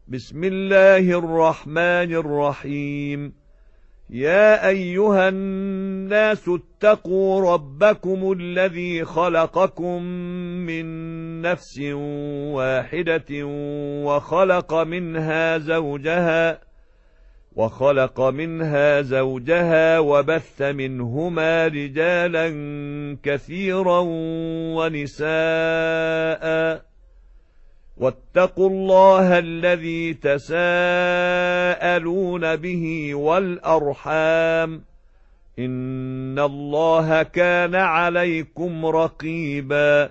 بسم الله الرحمن الرحيم. يا أيها الناس اتقوا ربكم الذي خلقكم من نفس واحدة وخلق منها زوجها وبث منهما رجالا كثيرا ونساء، واتقوا الله الذي تساءلون به والأرحام، إن الله كان عليكم رقيبا.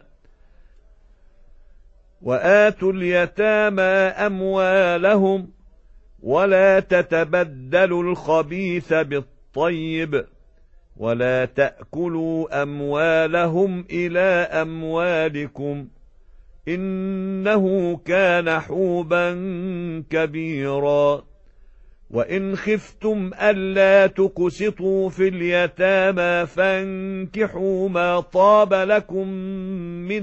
وآتوا اليتامى أموالهم ولا تتبدلوا الخبيث بالطيب، ولا تأكلوا أموالهم إلى أموالكم، إنه كان حوبا كبيرا. وإن خفتم ألا تقسطوا في اليتامى فانكحوا ما طاب لكم من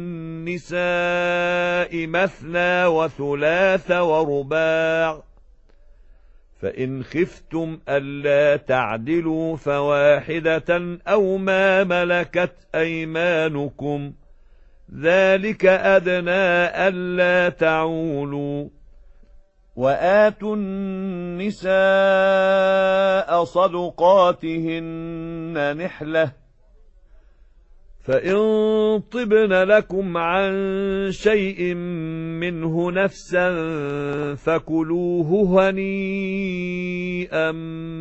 النساء مثنى وثلاث ورباع، فإن خفتم ألا تعدلوا فواحدة أو ما ملكت أيمانكم، ذلك أدنى ألا تعولوا. وآتوا النساء صدقاتهن نحلة، فإن طبن لكم عن شيء منه نفسا فكلوه هنيئا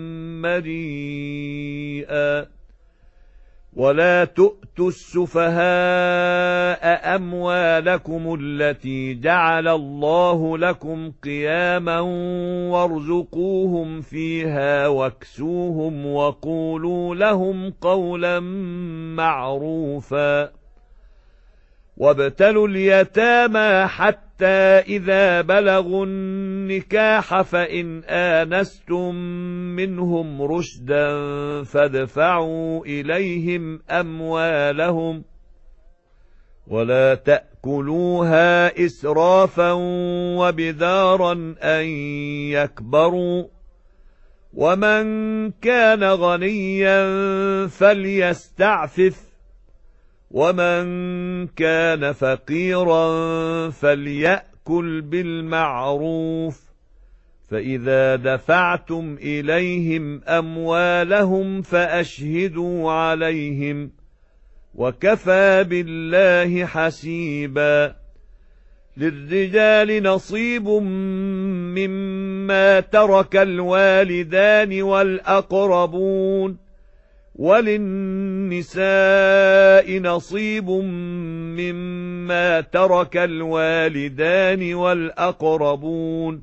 مريئا. ولا تؤتوا السفهاء أموالكم التي جعل الله لكم قياما وارزقوهم فيها واكسوهم وقولوا لهم قولا معروفا. وابتلوا اليتامى حتى إذا بلغوا النكاح فإن آنستم منهم رشدا فادفعوا إليهم أموالهم، ولا تأكلوها إسرافا وبدارا أن يكبروا، ومن كان غنيا فليستعفف، ومن كان فقيرا فليأكل بالمعروف. فإذا دفعتم إليهم أموالهم فأشهدوا عليهم، وكفى بالله حسيبا. للرجال نصيب مما ترك الوالدان والأقربون، وللنساء نصيب مما ترك الوالدان والأقربون،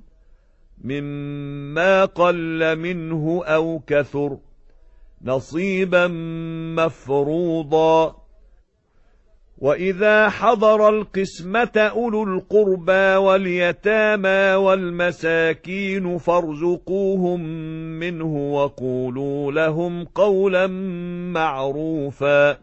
مما قل منه أو كثر، نصيبا مفروضا. وإذا حضر القسمة أولو القربى واليتامى والمساكين فارزقوهم منه وقولوا لهم قولا معروفا.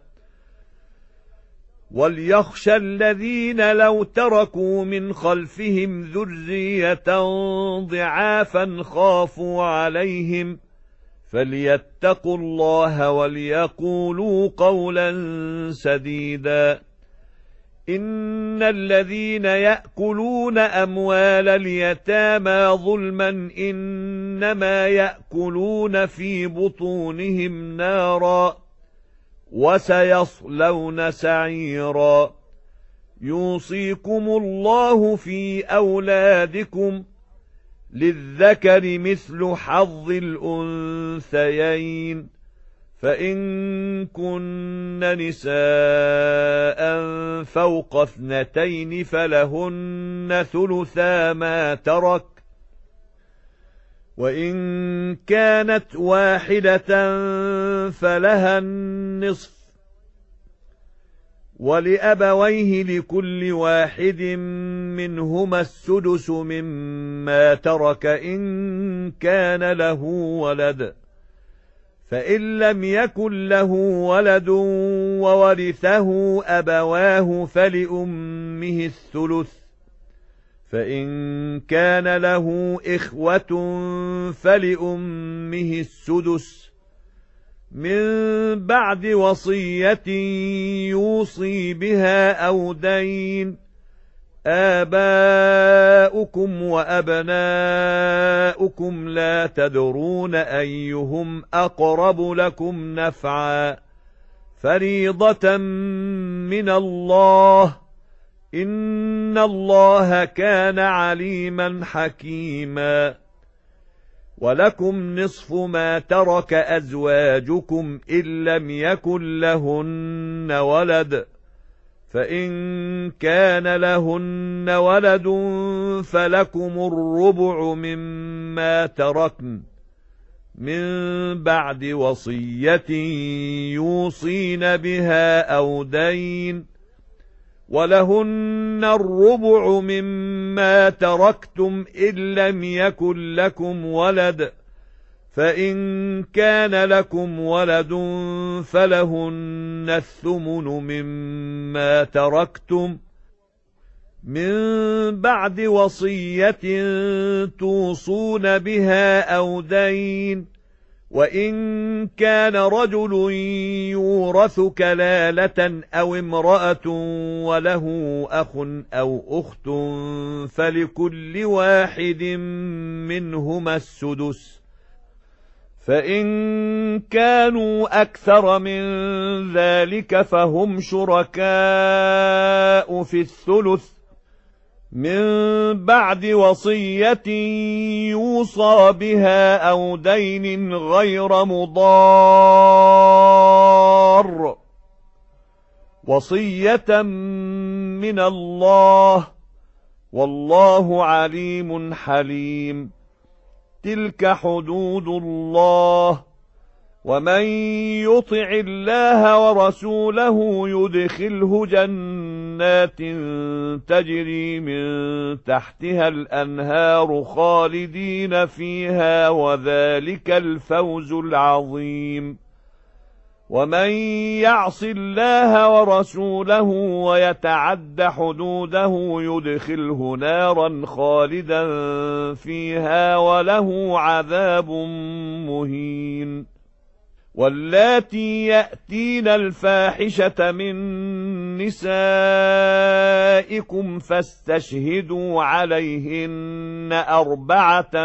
وليخشى الذين لو تركوا من خلفهم ذرية ضعافا خافوا عليهم فليتقوا الله وليقولوا قولا سديدا. إن الذين يأكلون أموال اليتامى ظلما إنما يأكلون في بطونهم نارا وسيصلون سعيرا. يوصيكم الله في أولادكم، للذكر مثل حظ الأنثيين، فإن كن نساء فوق 2 فلهن ثلثا ما ترك، وإن كانت واحدة فلها النصف، ولأبويه لكل واحد منهما السدس مما ترك إن كان له ولد، فإن لم يكن له ولد وورثه أبواه فلأمه الثلث، فإن كان له إخوة فلأمه السدس من بعد وصية يوصي بها أو دين. آباؤكم وأبناؤكم لا تدرون أيهم أقرب لكم نفعا فريضة من الله إن الله كان عليما حكيما. ولكم نصف ما ترك أزواجكم إن لم يكن لهن ولد فإن كان لهن ولد فلكم الربع مما تركن من بعد وصية يوصين بها أو دين. ولهن الربع مما تركتم إن لم يكن لكم ولد فإن كان لكم ولد فلهن الثمن مما تركتم من بعد وصية توصون بها أو دين. وإن كان رجل يورث كلالة أو امرأة وله أخ أو أخت فلكل واحد منهما السدس فإن كانوا أكثر من ذلك فهم شركاء في الثلث من بعد وصية يوصى بها أو دين غير مضار وصية من الله والله عليم حليم. تلك حدود الله ومن يطع الله ورسوله يدخله جنات تجري من تحتها الأنهار خالدين فيها وذلك الفوز العظيم. ومن يعص الله ورسوله ويتعد حدوده يدخله نارا خالدا فيها وله عذاب مهين. واللاتي يأتين الفاحشة من نسائكم فاستشهدوا عليهن 4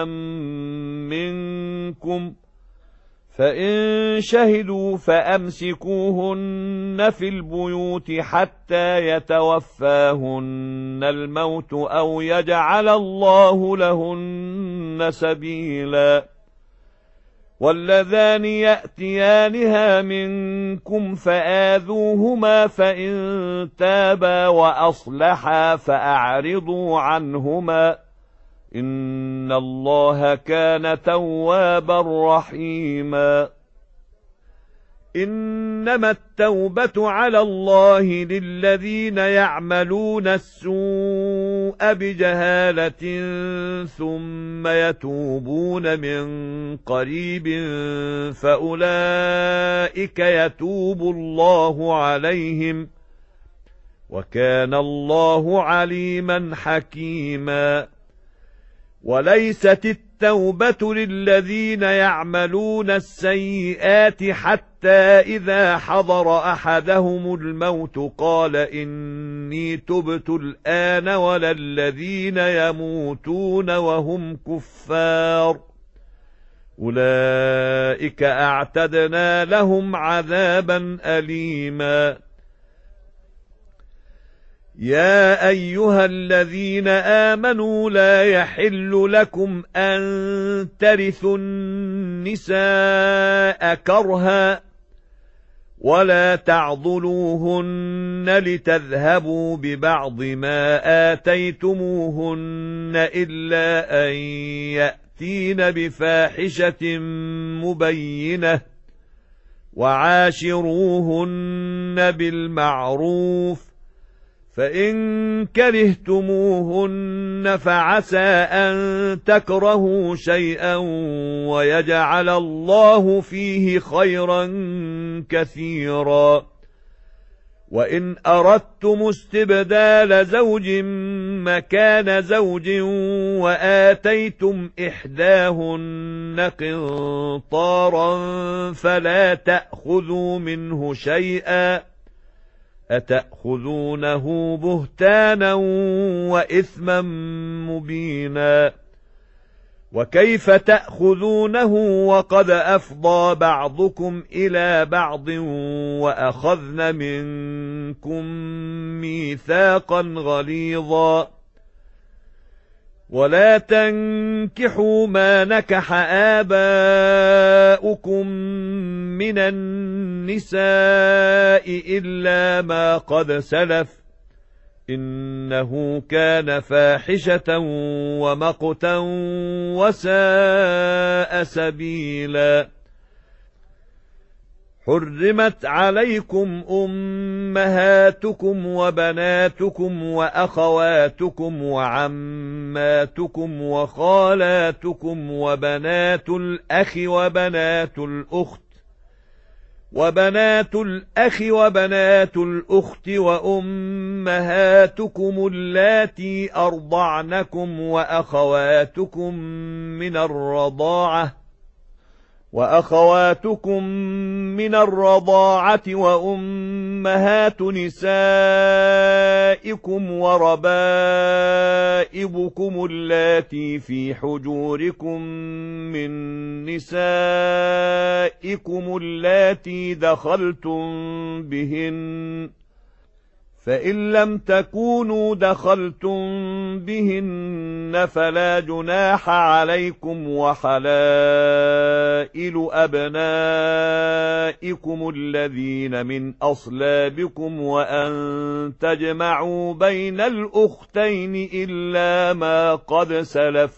منكم فإن شهدوا فأمسكوهن في البيوت حتى يتوفاهن الموت أو يجعل الله لهن سبيلا. واللذان يأتيانها منكم فآذوهما فإن تابا وأصلحا فأعرضوا عنهما إن الله كان توابا رحيما. إنما التوبة على الله للذين يعملون السوء بجهالة ثم يتوبون من قريب فأولئك يتوب الله عليهم وكان الله عليما حكيما. وليست التوبة للذين يعملون السيئات حتى إذا حضر أحدهم الموت قال إني تبت الآن ولا الذين يموتون وهم كفار أولئك أعتدنا لهم عذابا أليما. يا أيها الذين آمنوا لا يحل لكم أن ترثوا النساء كرها ولا تعضلوهن لتذهبوا ببعض ما آتيتموهن إلا أن يأتين بفاحشة مبينة وعاشروهن بالمعروف فإن كرهتموهن فعسى أن تكرهوا شيئا ويجعل الله فيه خيرا كثيرا. وإن أردتم استبدال زوج مكان زوج وآتيتم إحداهن قنطارا فلا تأخذوا منه شيئا أتأخذونه بهتانا وإثما مبينا وكيف تأخذونه وقد أفضى بعضكم إلى بعض وأخذن منكم ميثاقا غليظا ولا تنكحوا ما نكح آباؤكم من النساء إلا ما قد سلف إنه كان فاحشة ومقتا وساء سبيلا حرمت عليكم أمهاتكم وبناتكم وأخواتكم وعماتكم وخالاتكم وبنات الأخ وبنات الأخت وأمهاتكم اللاتي أرضعنكم وأخواتكم من الرضاعة وأمهات نسائكم وربائبكم اللاتي في حجوركم من نسائكم اللاتي دخلتم بهن فإن لم تكونوا دخلتم بهن فلا جناح عليكم وحلائل أبنائكم الذين من أصلابكم وأن تجمعوا بين الأختين إلا ما قد سلف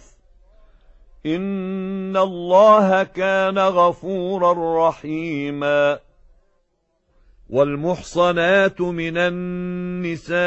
إن الله كان غفورا رحيما والمحصنات من النساء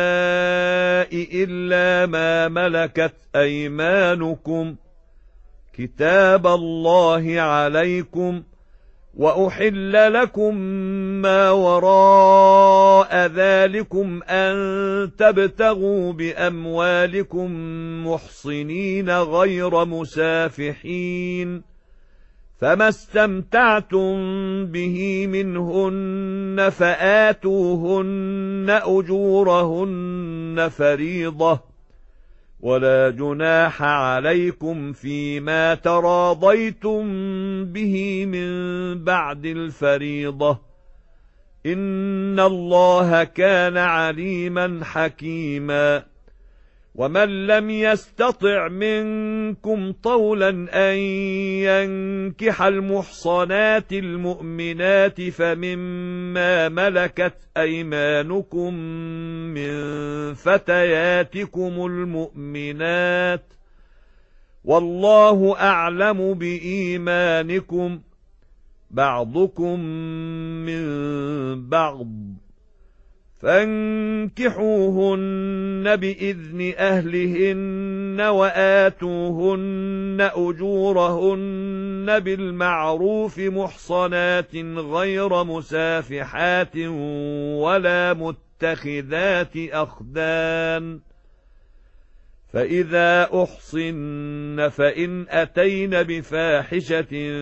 إلا ما ملكت أيمانكم كتاب الله عليكم وأحل لكم ما وراء ذلكم أن تبتغوا بأموالكم محصنين غير مسافحين فما استمتعتم به منهن فآتوهن أجورهن فريضة ولا جناح عليكم فيما تراضيتم به من بعد الفريضة إن الله كان عليما حكيما ومن لم يستطع منكم طولا أن ينكح المحصنات المؤمنات فمما ملكت أيمانكم من فتياتكم المؤمنات والله أعلم بإيمانكم بعضكم من بعض فانكحوهن بإذن أهلهن وآتوهن أجورهن بالمعروف محصنات غير مسافحات ولا متخذات أخدان فإذا أحصن فإن أتين بفاحشة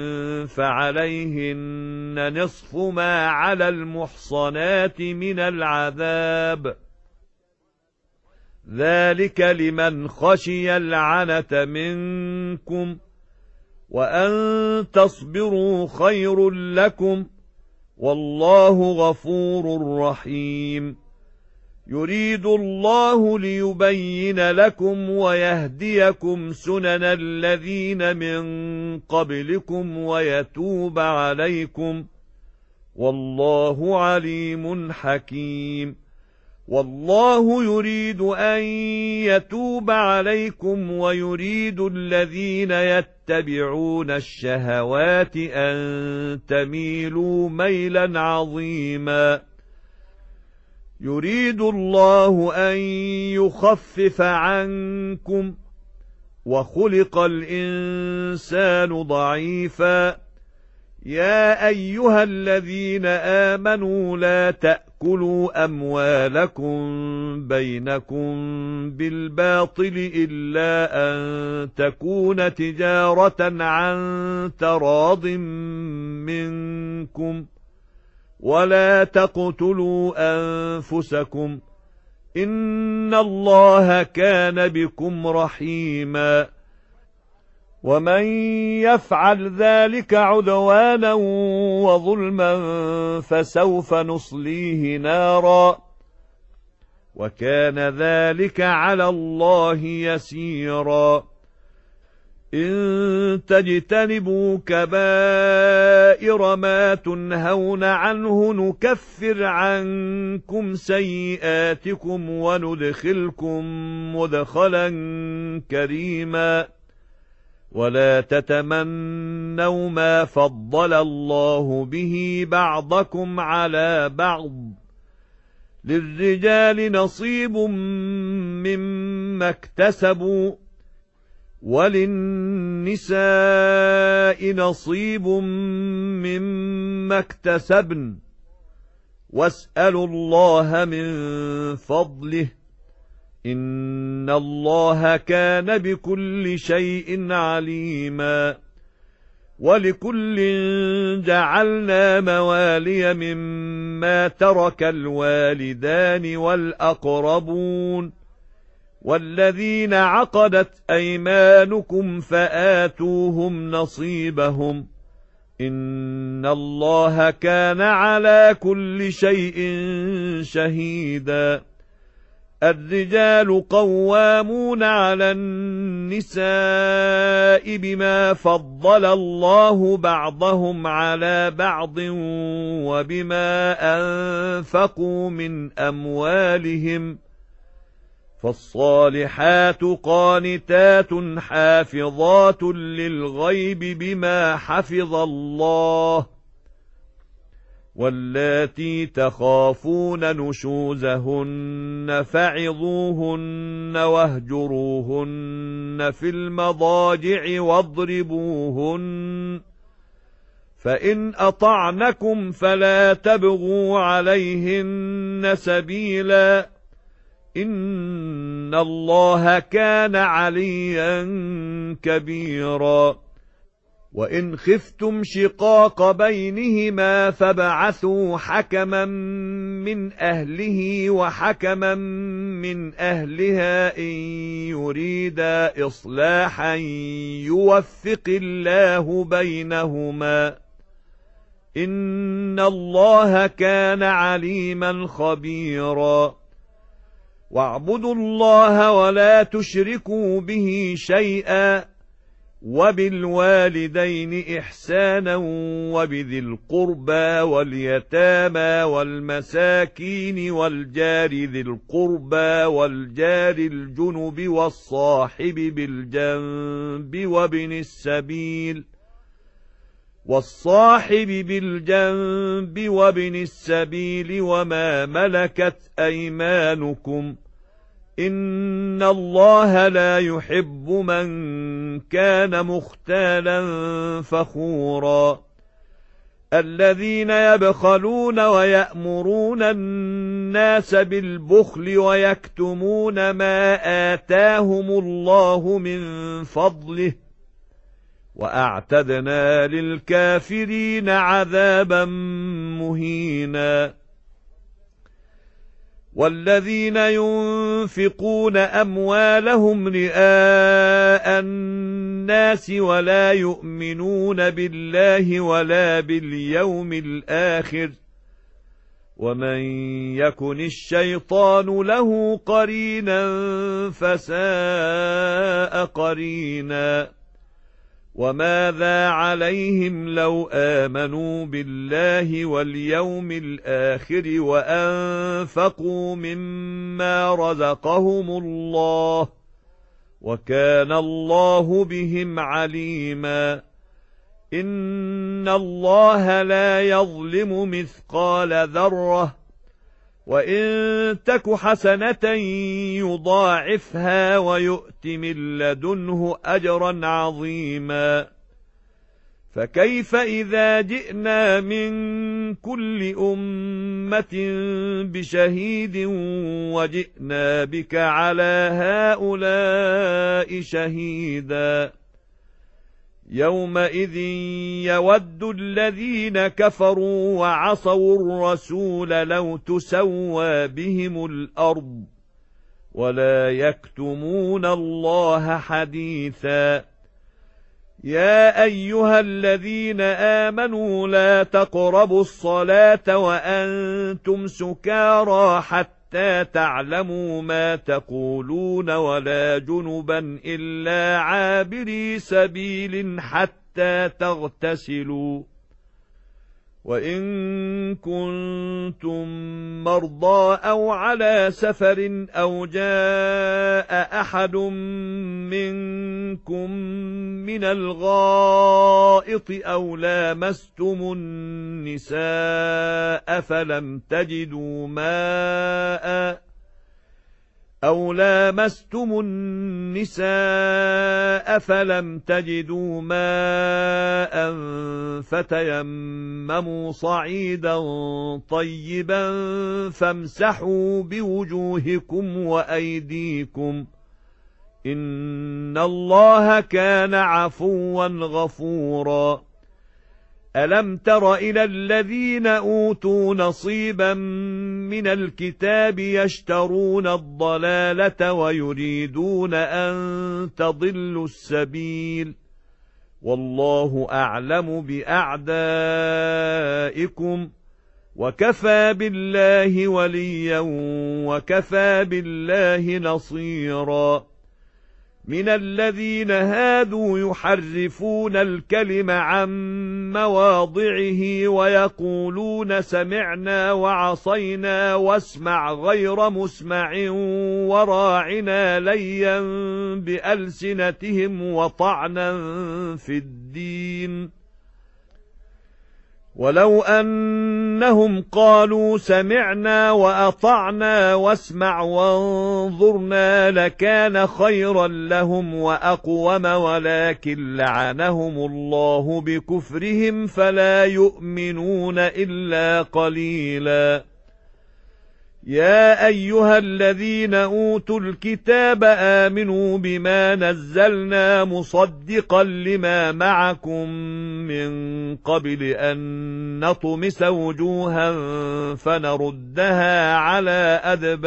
فعليهن نصف ما على المحصنات من العذاب ذلك لمن خشي العنة منكم وأن تصبروا خير لكم والله غفور رحيم يريد الله ليبين لكم ويهديكم سنن الذين من قبلكم ويتوب عليكم والله عليم حكيم والله يريد أن يتوب عليكم ويريد الذين يتبعون الشهوات أن تميلوا ميلا عظيما يريد الله أن يخفف عنكم وخلق الإنسان ضعيفا يا أيها الذين آمنوا لا تأكلوا تأكلوا أموالكم بينكم بالباطل إلا أن تكون تجارة عن تراض منكم ولا تقتلوا أنفسكم إن الله كان بكم رحيما ومن يفعل ذلك عدوانا وظلما فسوف نصليه نارا وكان ذلك على الله يسيرا إن تجتنبوا كبائر ما تنهون عنه نكفر عنكم سيئاتكم وندخلكم مدخلا كريما ولا تتمنوا ما فضل الله به بعضكم على بعض للرجال نصيب مما اكتسبوا وللنساء نصيب مما اكتسبن واسألوا الله من فضله إن الله كان بكل شيء عليما ولكل جعلنا موالي مما ترك الوالدان والأقربون والذين عقدت أيمانكم فآتوهم نصيبهم إن الله كان على كل شيء شهيدا الرجال قوامون على النساء بما فضل الله بعضهم على بعض وبما أنفقوا من أموالهم فالصالحات قانتات حافظات للغيب بما حفظ الله واللاتي تخافون نشوزهن فعظوهن واهجروهن في المضاجع واضربوهن فإن أطعنكم فلا تبغوا عليهن سبيلا إن الله كان عليا كبيرا وإن خفتم شقاق بينهما فابعثوا حكما من أهله وحكما من أهلها إن يريدا إصلاحا يوفق الله بينهما إن الله كان عليما خبيرا واعبدوا الله ولا تشركوا به شيئا وبالوالدين إحسانا وبذي القربى واليتامى والمساكين والجار ذي القربى والجار الجنب والصاحب بالجنب وابن السبيل وما ملكت أيمانكم إن الله لا يحب من كان مختالا فخورا الذين يبخلون ويأمرون الناس بالبخل ويكتمون ما آتاهم الله من فضله وأعتدنا للكافرين عذابا مهينا والذين ينفقون أموالهم رئاء الناس ولا يؤمنون بالله ولا باليوم الآخر ومن يكن الشيطان له قرينا فساء قرينا وماذا عليهم لو آمنوا بالله واليوم الآخر وأنفقوا مما رزقهم الله وكان الله بهم عليما إن الله لا يظلم مثقال ذرة وإن تك حسنة يضاعفها ويؤت من لدنه أجرا عظيما فكيف إذا جئنا من كل أمة بشهيد وجئنا بك على هؤلاء شهيدا يومئذ يود الذين كفروا وعصوا الرسول لو تسوى بهم الأرض ولا يكتمون الله حديثا يا أيها الذين آمنوا لا تقربوا الصلاة وأنتم سكارى حتى تعلموا ما تقولون ولا جنبا إلا عابري سبيل حتى تغتسلوا وإن كنتم مرضى أو على سفر أو جاء أحد منكم من الغائط أو لامستم النساء فلم تجدوا ماء فتيمموا صعيدا طيبا فامسحوا بوجوهكم وأيديكم إن الله كان عفوا غفورا ألم تر إلى الذين أوتوا نصيبا من الكتاب يشترون الضلالة ويريدون أن تضلوا السبيل والله أعلم بأعدائكم وكفى بالله وليا وكفى بالله نصيرا من الذين هادوا يحرفون الكلم عن مواضعه ويقولون سمعنا وعصينا واسمع غير مسمع وراعنا ليا بألسنتهم وطعنا في الدين ولو أنهم قالوا سمعنا وأطعنا واسمع وانظرنا لكان خيرا لهم وأقوم ولكن لعنهم الله بكفرهم فلا يؤمنون إلا قليلا يا أيها الذين أوتوا الكتاب آمنوا بما نزلنا مصدقا لما معكم من قبل أن نطمس وجوها فنردها على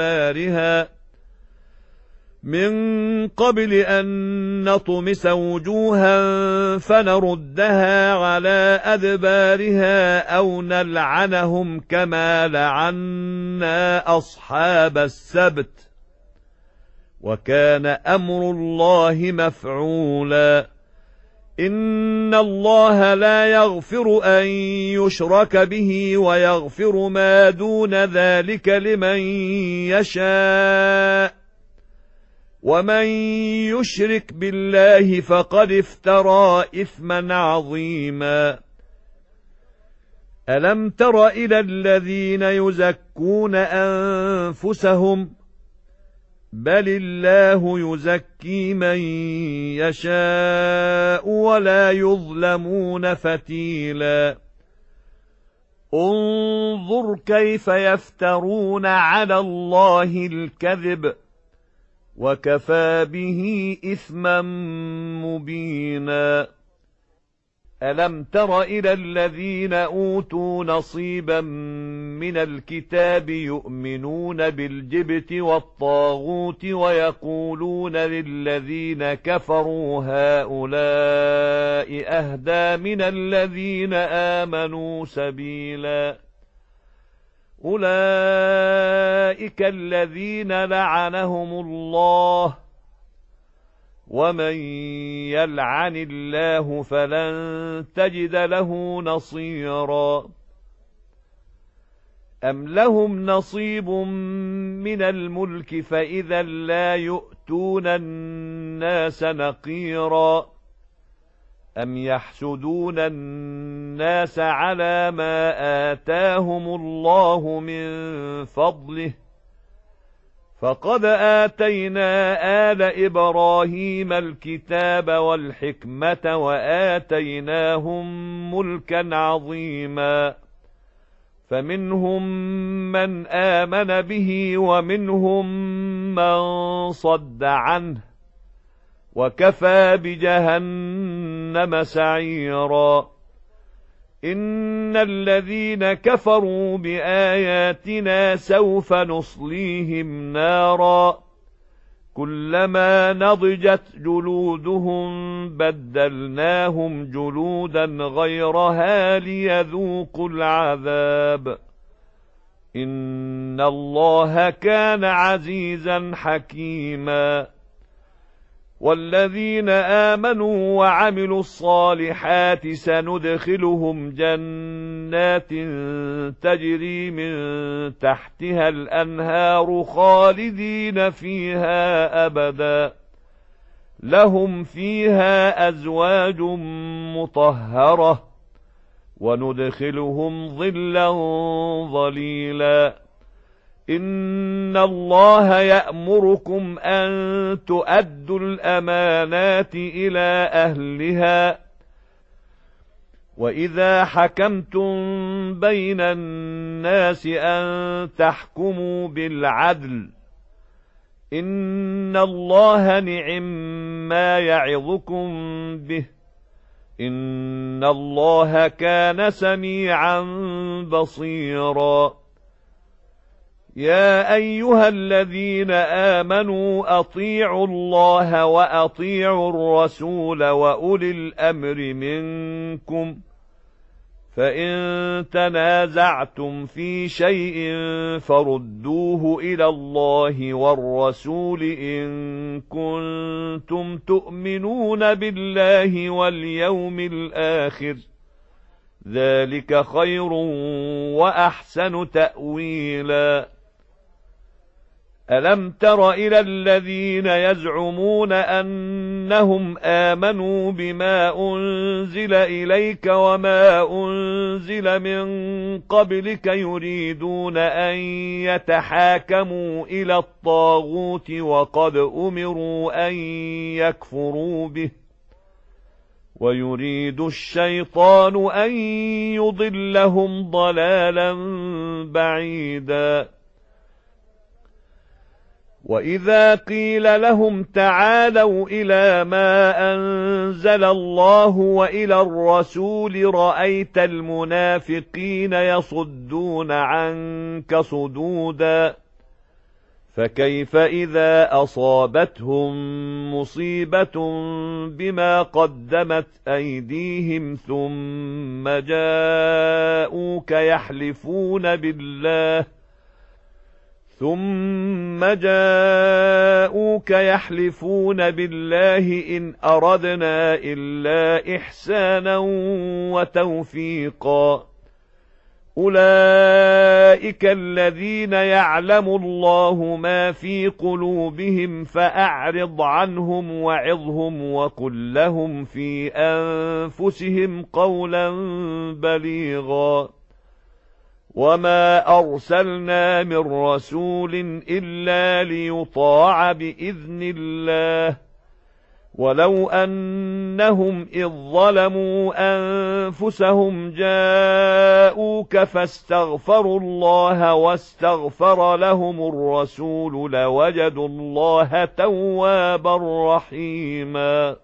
أدبارها أو نلعنهم كما لعنا أصحاب السبت وكان أمر الله مفعولا إن الله لا يغفر أن يشرك به ويغفر ما دون ذلك لمن يشاء ومن يشرك بالله فقد افترى إثما عظيما ألم تر إلى الذين يزكون أنفسهم بل الله يزكي من يشاء ولا يظلمون فتيلا انظر كيف يفترون على الله الكذب وكفى به إثما مبينا ألم تر إلى الذين أوتوا نصيبا من الكتاب يؤمنون بالجبت والطاغوت ويقولون للذين كفروا هؤلاء أهدى من الذين آمنوا سبيلا أولئك الذين لعنهم الله ومن يلعن الله فلن تجد له نصيرا أم لهم نصيب من الملك فإذا لا يؤتون الناس نقيرا أم يحسدون الناس على ما آتاهم الله من فضله فقد آتينا آل إبراهيم الكتاب والحكمة وآتيناهم ملكا عظيما فمنهم من آمن به ومنهم من صد عنه وكفى بجهنم سعيرا إن الذين كفروا بآياتنا سوف نصليهم نارا كلما نضجت جلودهم بدلناهم جلودا غيرها ليذوقوا العذاب إن الله كان عزيزا حكيما والذين آمنوا وعملوا الصالحات سندخلهم جنات تجري من تحتها الأنهار خالدين فيها أبدا لهم فيها أزواج مطهرة وندخلهم ظلا ظليلا إن الله يأمركم أن تؤدوا الأمانات إلى أهلها وإذا حكمتم بين الناس أن تحكموا بالعدل إن الله نعم ما يعظكم به إن الله كان سميعا بصيرا يا أيها الذين آمنوا أطيعوا الله وأطيعوا الرسول وأولي الأمر منكم فإن تنازعتم في شيء فردوه إلى الله والرسول إن كنتم تؤمنون بالله واليوم الآخر ذلك خير وأحسن تأويلا ألم تر إلى الذين يزعمون أنهم آمنوا بما أنزل إليك وما أنزل من قبلك يريدون أن يتحاكموا إلى الطاغوت وقد أمروا أن يكفروا به ويريد الشيطان أن يضلهم ضلالا بعيدا وإذا قيل لهم تعالوا إلى ما أنزل الله وإلى الرسول رأيت المنافقين يصدون عنك صدودا فكيف إذا أصابتهم مصيبة بما قدمت أيديهم ثم جاءوك يحلفون بالله إن أردنا إلا إحسانا وتوفيقا أولئك الذين يعلم الله ما في قلوبهم فأعرض عنهم وعظهم وقل لهم في أنفسهم قولا بليغا وما أرسلنا من رسول إلا ليطاع بإذن الله ولو أنهم إذ ظلموا أنفسهم جاءوك فاستغفروا الله واستغفر لهم الرسول لوجدوا الله توابا رحيما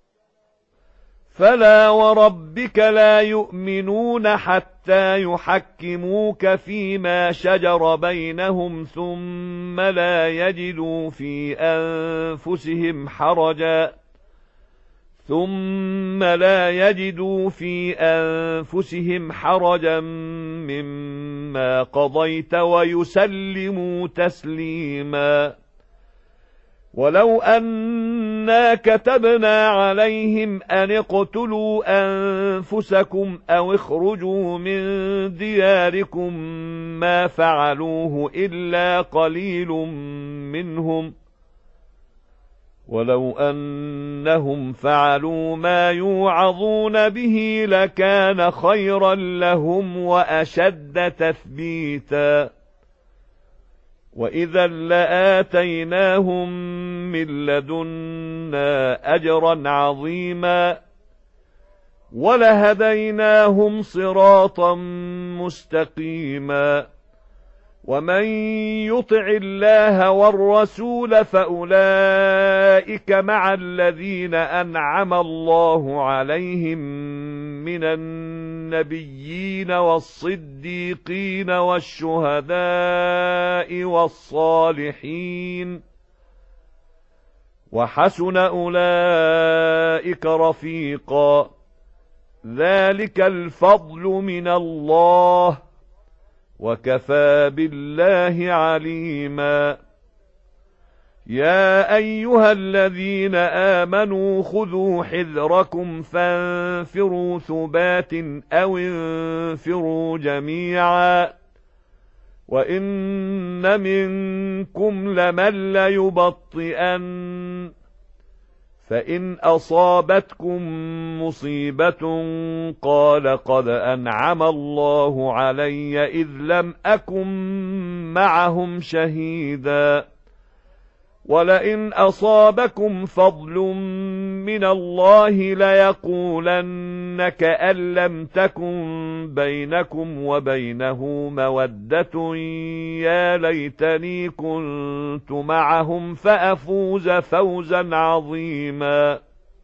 فلا وربك لا يؤمنون حتى يحكموك فيما شجر بينهم ثم لا يجدوا في أنفسهم حرجا مما قضيت ويسلموا تسليما ولو أنا كتبنا عليهم أن اقتلوا أنفسكم أو اخرجوا من دياركم ما فعلوه إلا قليل منهم ولو أنهم فعلوا ما يوعظون به لكان خيرا لهم وأشد تثبيتا وإذا لآتيناهم من لدنا أجرا عظيما ولهديناهم صراطا مستقيما ومن يطع الله والرسول فأولئك مع الذين أنعم الله عليهم من النبيين والصديقين والشهداء والصالحين وحسن أولئك رفيقا ذلك الفضل من الله وكفى بالله عليما يا أيها الذين آمنوا خذوا حذركم فانفروا ثبات أو انفروا جميعا وإن منكم لمن ليبطئن فإن أصابتكم مصيبة قال قد أنعم الله علي إذ لم أكن معهم شهيدا ولئن أصابكم فضل من الله ليقولن كأن لم تكن بينكم وبينه مودة يا ليتني كنت معهم فأفوز فوزا عظيما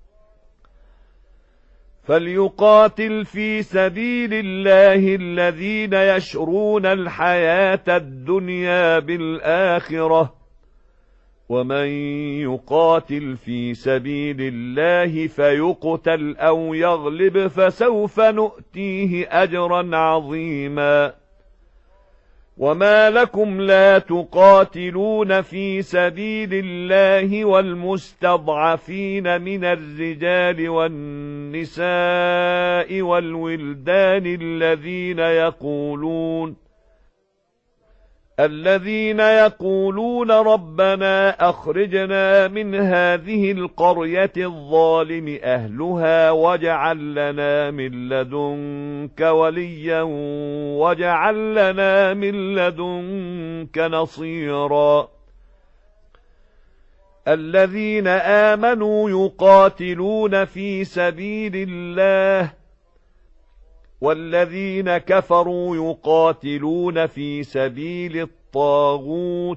فليقاتل في سبيل الله الذين يشرون الحياة الدنيا بالآخرة ومن يقاتل في سبيل الله فيقتل أو يغلب فسوف نؤتيه أجرا عظيما وما لكم لا تقاتلون في سبيل الله والمستضعفين من الرجال والنساء والولدان الذين يقولون ربنا أخرجنا من هذه القرية الظالم أهلها واجعل لنا من لدنك وليا واجعل لنا من لدنك نصيرا الذين آمنوا يقاتلون في سبيل الله والذين كفروا يقاتلون في سبيل الطاغوت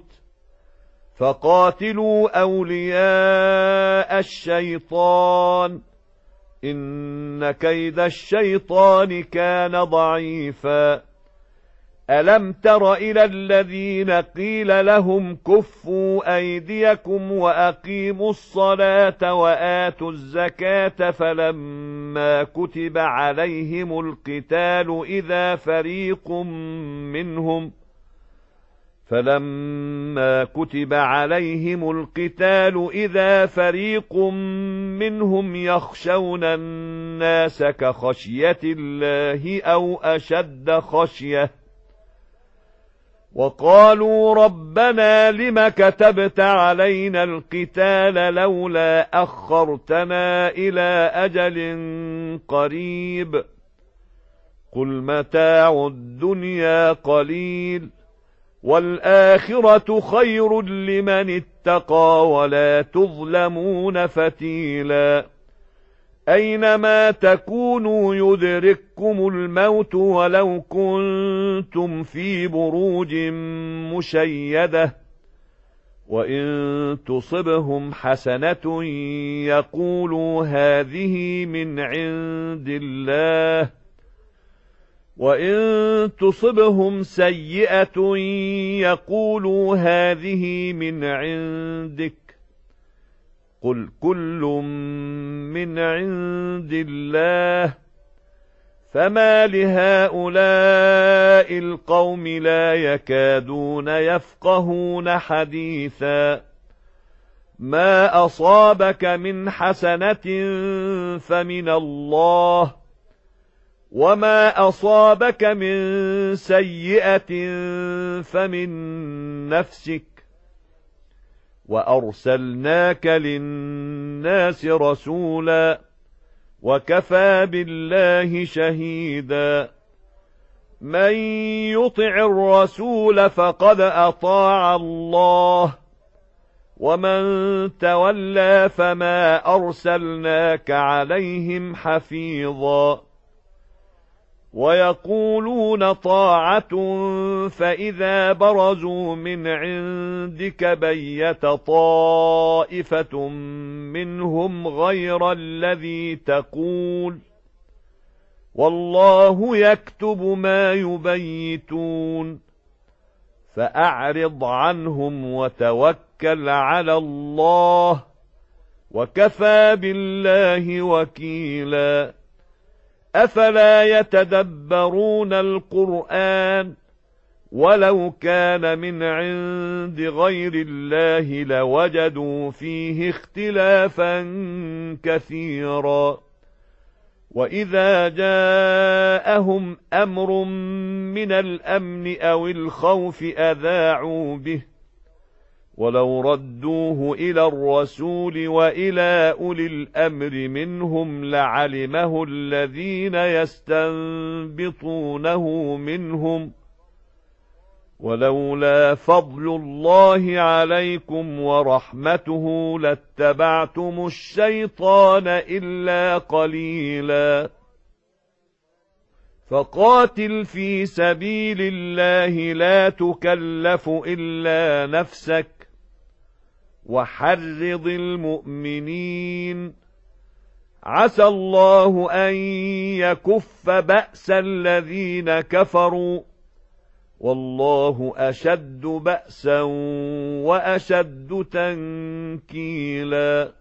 فقاتلوا أولياء الشيطان إن كيد الشيطان كان ضعيفا ألم تر إلى الذين قيل لهم كفوا أيديكم وأقيموا الصلاة وآتوا الزكاة فلما كتب عليهم القتال إذا فريق منهم يخشون الناس كخشية الله أو أشد خشية وقالوا ربنا لم كتبت علينا القتال لولا أخرتنا إلى أجل قريب قل متاع الدنيا قليل والآخرة خير لمن اتقى ولا تظلمون فتيلا أينما تكونوا يدرككم الموت ولو كنتم في بروج مشيدة وإن تصبهم حسنة يقولوا هذه من عند الله وإن تصبهم سيئة يقولوا هذه من عندك قل كل من عند الله فما لهؤلاء القوم لا يكادون يفقهون حديثا ما أصابك من حسنة فمن الله وما أصابك من سيئة فمن نفسك وأرسلناك للناس رسولا وكفى بالله شهيدا من يطع الرسول فقد أطاع الله ومن تولى فما أرسلناك عليهم حفيظا ويقولون طاعة فإذا برزوا من عندك بيت طائفة منهم غير الذي تقول والله يكتب ما يبيتون فأعرض عنهم وتوكل على الله وكفى بالله وكيلا أفلا يتدبرون القرآن ولو كان من عند غير الله لوجدوا فيه اختلافا كثيرا وإذا جاءهم أمر من الأمن أو الخوف أذاعوا به ولو ردوه إلى الرسول وإلى أولي الأمر منهم لعلمه الذين يستنبطونه منهم ولولا فضل الله عليكم ورحمته لاتبعتم الشيطان إلا قليلا فقاتل في سبيل الله لا تكلف إلا نفسك وحرض المؤمنين عسى الله أن يكف بأس الذين كفروا والله أشد بأسا وأشد تنكيلا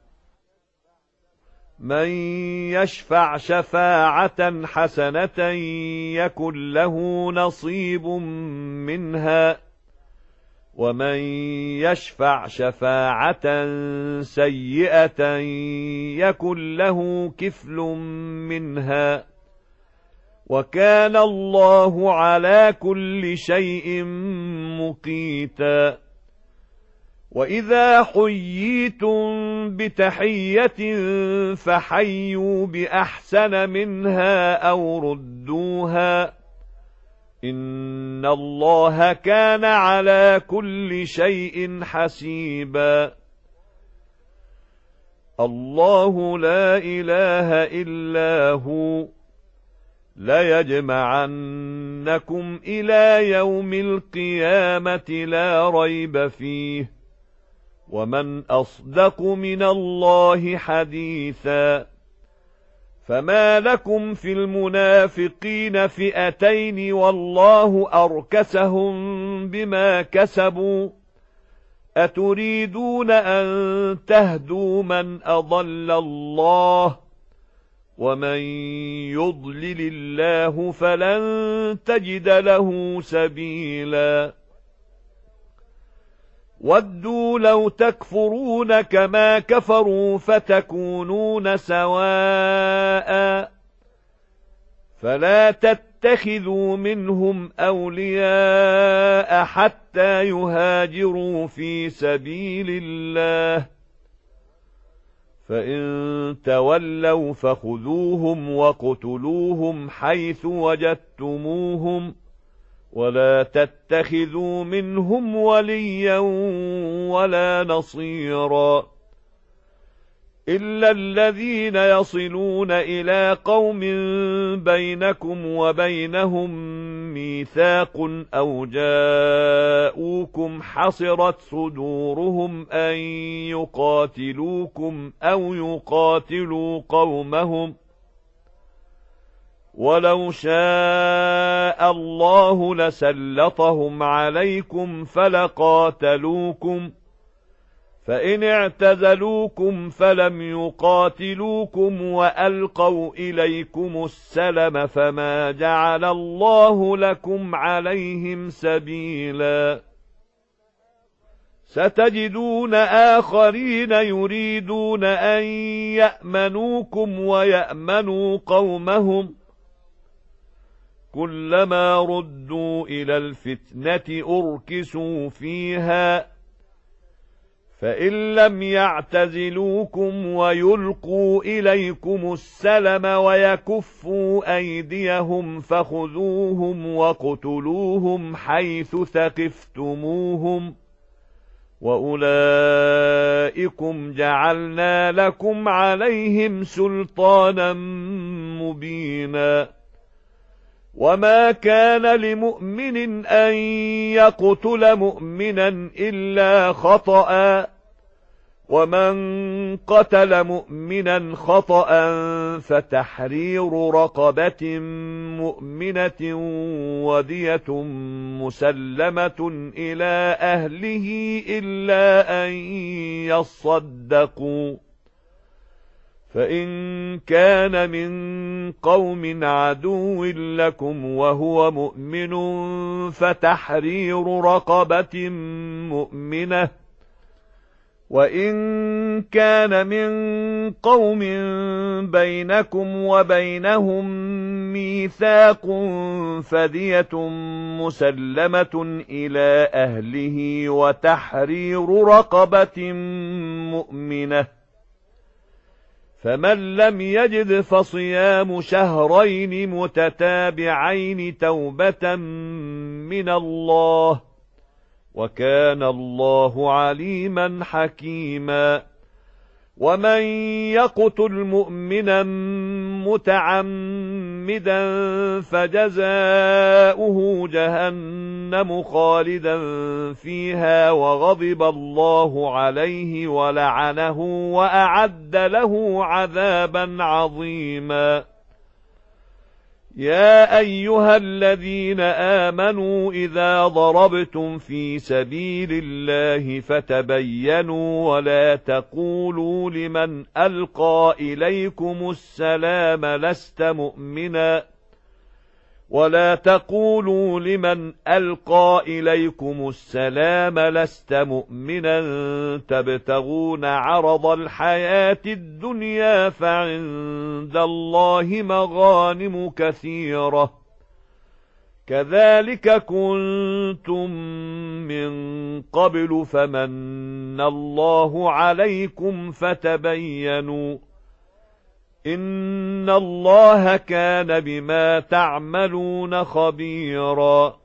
من يشفع شفاعة حسنة يكن له نصيب منها ومن يشفع شفاعة سيئة يكن له كفل منها وكان الله على كل شيء مقيتا وإذا حييتم بتحية فحيوا بأحسن منها أو ردوها إن الله كان على كل شيء حسيبا الله لا إله إلا هو ليجمعنكم إلى يوم القيامة لا ريب فيه ومن أصدق من الله حديثا فما لكم في المنافقين فئتين والله أركسهم بما كسبوا أتريدون أن تهدوا من أضل الله ومن يضلل الله فلن تجد له سبيلا ودوا لو تكفرون كما كفروا فتكونون سواء فلا تتخذوا منهم أولياء حتى يهاجروا في سبيل الله فإن تولوا فخذوهم وقتلوهم حيث وجدتموهم ولا تتخذوا منهم وليا ولا نصيرا إلا الذين يصلون إلى قوم بينكم وبينهم ميثاق أو جاءوكم حصرت صدورهم أن يقاتلوكم أو يقاتلوا قومهم ولو شاء الله لسلطهم عليكم فلقاتلوكم فإن اعتزلوكم فلم يقاتلوكم وألقوا إليكم السلم فما جعل الله لكم عليهم سبيلا ستجدون آخرين يريدون أن يأمنوكم ويأمنوا قومهم كلما ردوا إلى الفتنة أركسوا فيها فإن لم يعتزلوكم ويلقوا إليكم السلم ويكفوا أيديهم فخذوهم واقتلوهم حيث ثقفتموهم وأولئكم جعلنا لكم عليهم سلطانا مبينا وما كان لمؤمن أن يقتل مؤمنا إلا خطأ ومن قتل مؤمنا خطأ فتحرير رقبة مؤمنة ودية مسلمة إلى أهله إلا أن يصدقوا فإن كان من قوم عدو لكم وهو مؤمن فتحرير رقبة مؤمنة وإن كان من قوم بينكم وبينهم ميثاق فدية مسلمة إلى أهله وتحرير رقبة مؤمنة فمن لم يجد فصيام شهرين متتابعين توبة من الله وكان الله عليما حكيما ومن يقتل مؤمنا متعمدا فجزاؤه جهنم خالدا فيها وغضب الله عليه ولعنه وأعد له عذابا عظيما يا أيها الذين آمنوا إذا ضربتم في سبيل الله فتبينوا ولا تقولوا لمن ألقى إليكم السلام لست مؤمنا تبتغون عرض الحياة الدنيا فعند الله مغانم كثيرة كذلك كنتم من قبل فمن الله عليكم فتبينوا إن الله كان بما تعملون خبيرا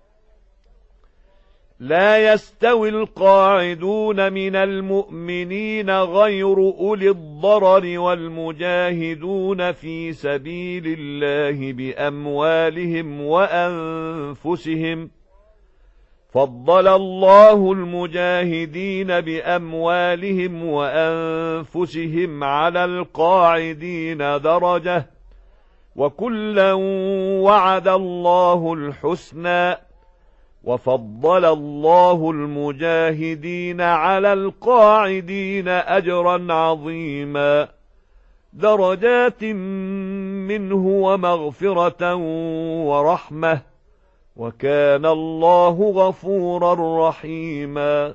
لا يستوي القاعدون من المؤمنين غير أولي الضرر والمجاهدون في سبيل الله بأموالهم وأنفسهم فضل الله المجاهدين بأموالهم وأنفسهم على القاعدين درجة وكلا وعد الله الحسنى وفضل الله المجاهدين على القاعدين أجرا عظيما درجات منه ومغفرة ورحمة وكان الله غفورا رحيما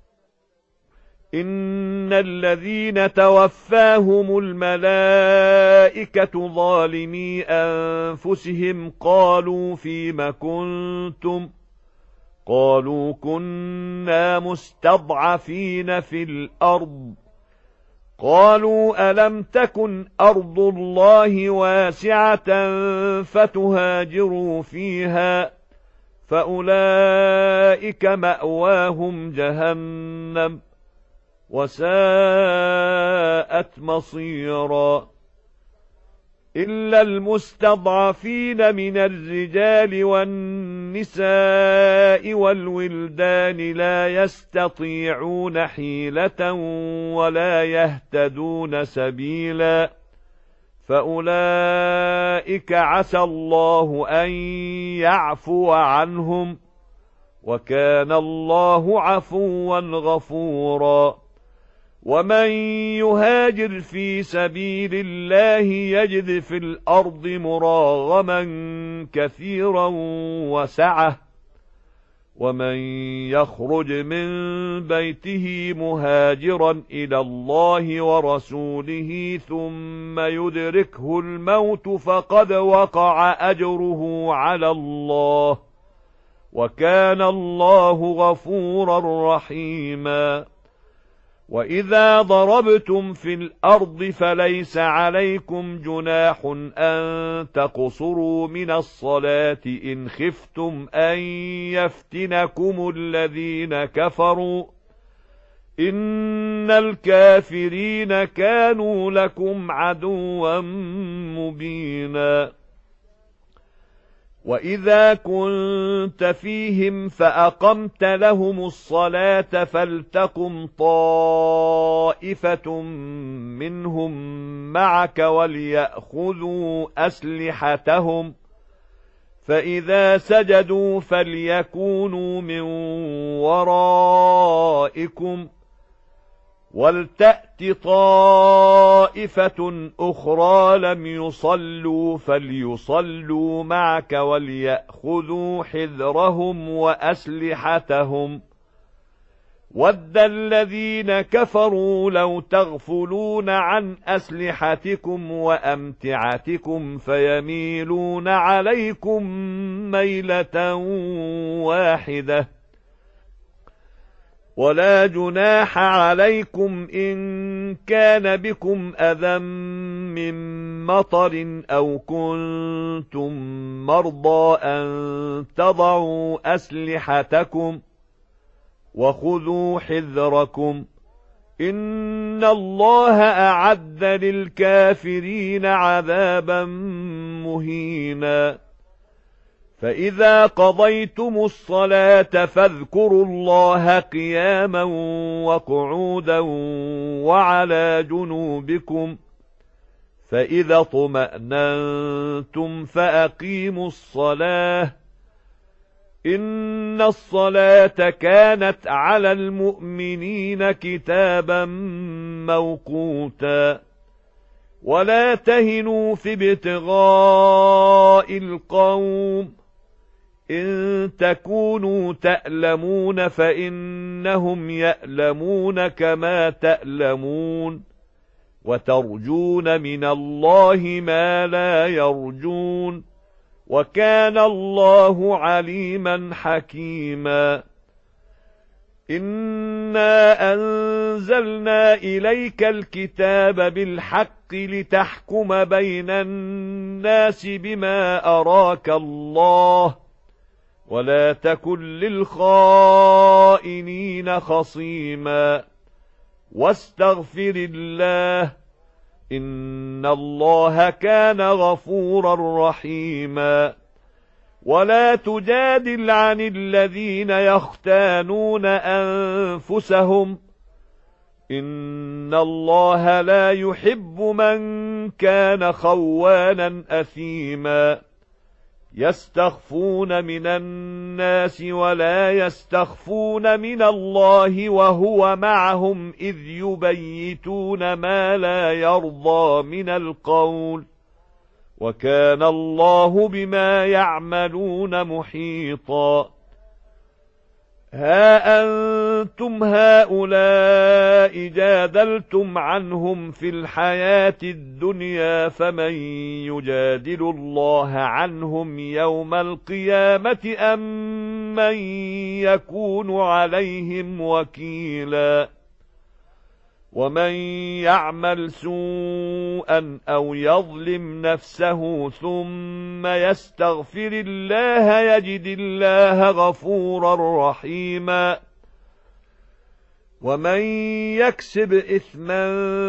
إن الذين توفاهم الملائكة ظالمي أنفسهم قالوا فيم كنتم قالوا كنا مستضعفين في الأرض قالوا ألم تكن أرض الله واسعة فتهاجروا فيها فأولئك مأواهم جهنم وساءت مصيرا إلا المستضعفين من الرجال والنساء والولدان لا يستطيعون حيلة ولا يهتدون سبيلا فأولئك عسى الله أن يعفو عنهم وكان الله عفوا غفورا ومن يهاجر في سبيل الله يجد في الأرض مراغما كثيرا وسعة ومن يخرج من بيته مهاجرا إلى الله ورسوله ثم يدركه الموت فقد وقع أجره على الله وكان الله غفورا رحيما وإذا ضربتم في الأرض فليس عليكم جناح أن تقصروا من الصلاة إن خفتم أن يفتنكم الذين كفروا إن الكافرين كانوا لكم عدوا مبينا وإذا كنت فيهم فأقمت لهم الصلاة فلتقم طائفة منهم معك وليأخذوا أسلحتهم فإذا سجدوا فليكونوا من ورائكم ولتأت طائفة أخرى لم يصلوا فليصلوا معك وليأخذوا حذرهم وأسلحتهم ود الذين كفروا لو تغفلون عن أسلحتكم وأمتعتكم فيميلون عليكم ميلة واحدة ولا جناح عليكم إن كان بكم أذى من مطر أو كنتم مرضى أن تضعوا أسلحتكم وخذوا حذركم إن الله أعد للكافرين عذابا مهينا فإذا قضيتم الصلاة فاذكروا الله قياما وقعودا وعلى جنوبكم فإذا اطمأننتم فأقيموا الصلاة إن الصلاة كانت على المؤمنين كتابا موقوتا ولا تهنوا في ابتغاء القوم إن تكونوا تألمون فإنهم يألمون كما تألمون وترجون من الله ما لا يرجون وكان الله عليما حكيما إنا أنزلنا إليك الكتاب بالحق لتحكم بين الناس بما أراك الله ولا تكن للخائنين خصيما واستغفر الله إن الله كان غفورا رحيما ولا تجادل عن الذين يختانون أنفسهم إن الله لا يحب من كان خوانا أثيما يستخفون من الناس ولا يستخفون من الله وهو معهم إذ يبيتون ما لا يرضى من القول وكان الله بما يعملون محيطا ها أنتم هؤلاء جادلتم عنهم في الحياة الدنيا فمن يجادل الله عنهم يوم القيامة أم من يكون عليهم وكيلا ومن يعمل سوءا أو يظلم نفسه ثم يستغفر الله يجد الله غفورا رحيما ومن يكسب إثما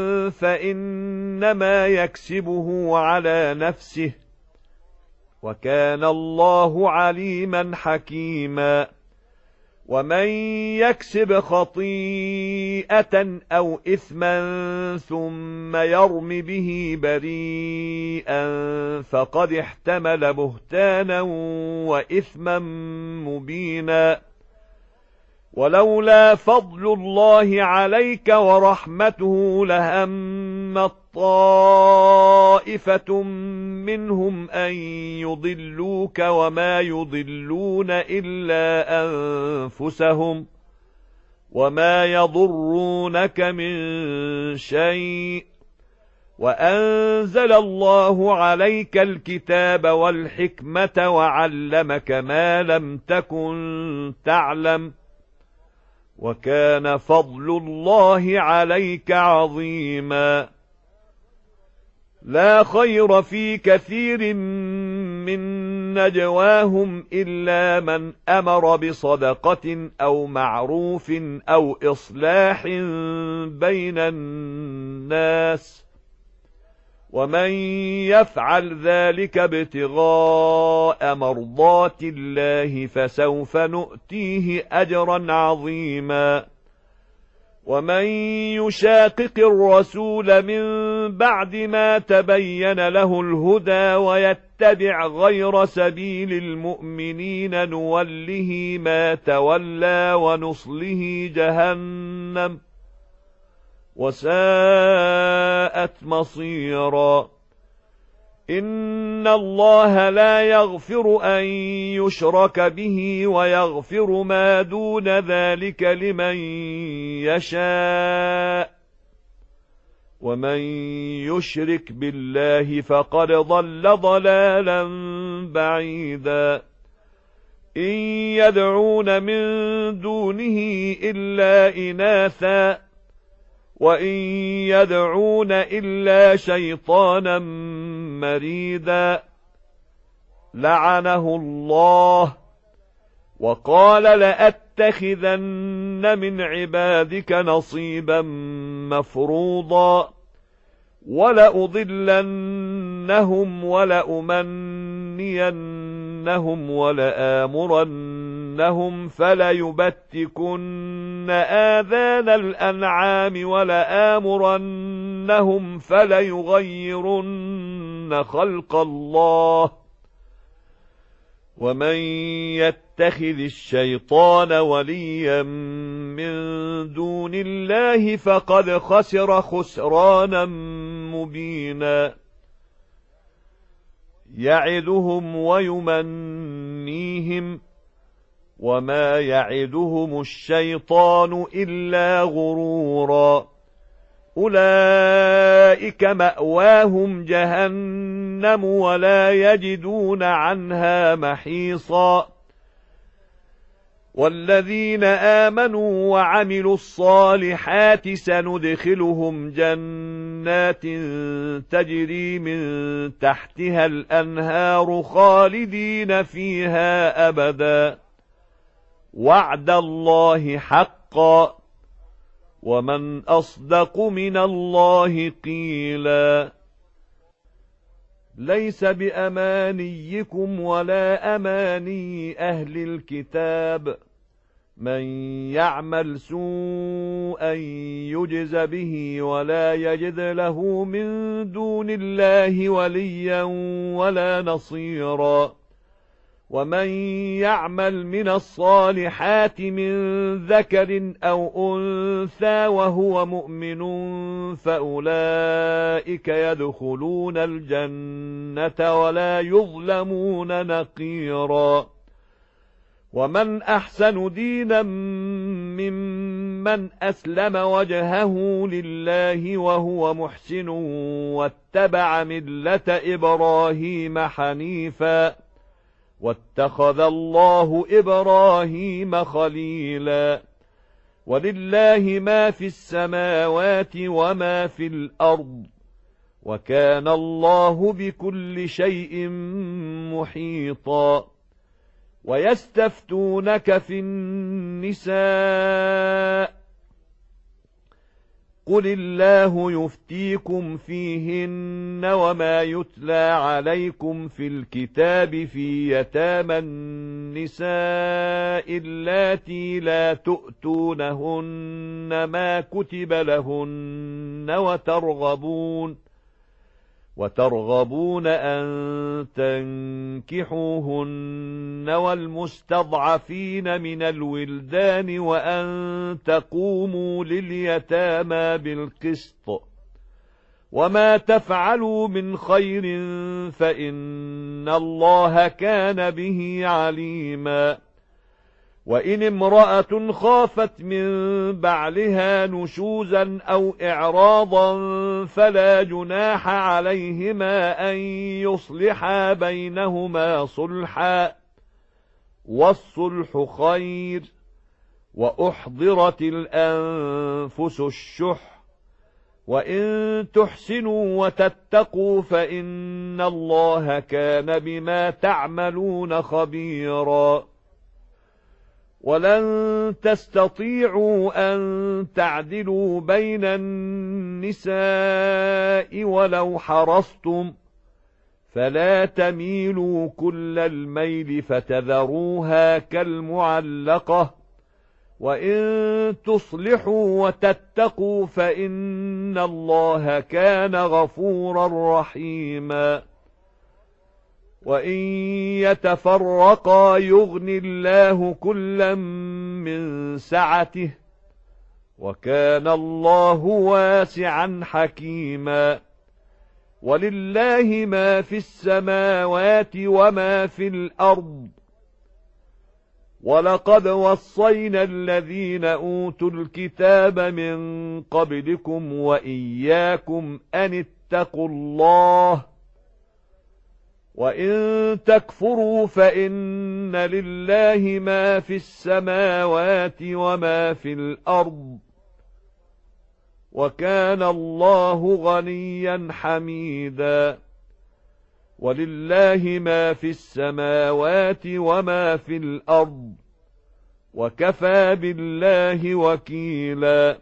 فإنما يكسبه على نفسه وكان الله عليما حكيما ومن يكسب خطيئة أو إثما ثم يرم به بريئا فقد احتمل بهتانا وإثما مبينا ولولا فضل الله عليك ورحمته لهم طائفة منهم أن يضلوك وما يضلون إلا أنفسهم وما يضرونك من شيء وأنزل الله عليك الكتاب والحكمة وعلمك ما لم تكن تعلم وكان فضل الله عليك عظيما. لا خير في كثير من نجواهم إلا من أمر بصدقة أو معروف أو إصلاح بين الناس، ومن يفعل ذلك ابتغاء مرضات الله فسوف نؤتيه أجرا عظيما. ومن يشاقق الرسول من بعد ما تبين له الهدى ويتبع غير سبيل المؤمنين نوله ما تولى ونصله جهنم وساءت مصيرا. إن الله لا يغفر أن يشرك به ويغفر ما دون ذلك لمن يشاء، ومن يشرك بالله فقد ضل ضلالا بعيدا. إن يدعون من دونه إلا إناثا وإن يدعون إلا شيطانا مريدا لعنه الله وقال لأتخذن من عبادك نصيبا مفروضا ولأضلنهم ولأمنينهم ولآمرنهم فليبتكن آذان الأنعام ولآمرنهم فليغيرن خلق الله. ومن يتخذ الشيطان وليا من دون الله فقد خسر خسرانا مبينا. يعدهم ويمنيهم وما يعدهم الشيطان إلا غرورا. أولئك مأواهم جهنم ولا يجدون عنها محيصا. والذين آمنوا وعملوا الصالحات سندخلهم جنات تجري من تحتها الأنهار خالدين فيها أبدا وعد الله حقا ومن أصدق من الله قيلا. ليس بأمانيكم ولا أماني أهل الكتاب من يعمل سوءا يجز به ولا يجد له من دون الله وليا ولا نصيرا. ومن يعمل من الصالحات من ذكر أو أنثى وهو مؤمن فأولئك يدخلون الجنة ولا يظلمون نقيرا. ومن أحسن دينا ممن أسلم وجهه لله وهو محسن واتبع ملة إبراهيم حنيفا واتخذ الله إبراهيم خليلا. ولله ما في السماوات وما في الأرض وكان الله بكل شيء محيطا. ويستفتونك في النساء قل الله يفتيكم فيهن وما يتلى عليكم في الكتاب في يتامى النساء اللاتي لا تؤتونهن ما كتب لهن وترغبون أن تنكحوهن والمستضعفين من الولدان وأن تقوموا لليتامى بالقسط وما تفعلوا من خير فإن الله كان به عليما. وإن امرأة خافت من بعلها نشوزا أو إعراضا فلا جناح عليهما أن يصلحا بينهما صلحا والصلح خير وأحضرت الأنفس الشح وإن تحسنوا وتتقوا فإن الله كان بما تعملون خبيرا ولن تستطيعوا أن تعدلوا بين النساء ولو حرصتم فلا تميلوا كل الميل فتذروها كالمعلقة وإن تصلحوا وتتقوا فإن الله كان غفورا رحيما وإن يتفرقا يغن الله كلا من سعته وكان الله واسعا حكيما ولله ما في السماوات وما في الأرض ولقد وصينا الذين أوتوا الكتاب من قبلكم وإياكم أن اتقوا الله وإن تكفروا فإن لله ما في السماوات وما في الأرض وكان الله غنيا حميدا ولله ما في السماوات وما في الأرض وكفى بالله وكيلا